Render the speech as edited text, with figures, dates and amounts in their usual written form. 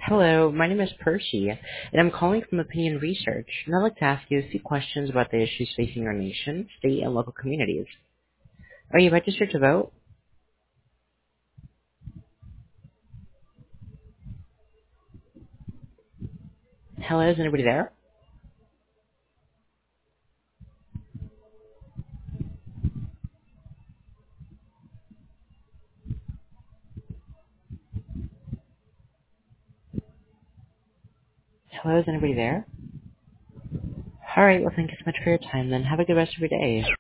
Hello, my name is Percy, and I'm calling from Opinion Research, and I'd like to ask you a few questions about the issues facing our nation, state, and local communities. Are you registered to vote? Hello, is anybody there? Hello, is anybody there? Alright, well thank you so much for your time then. Have a good rest of your day.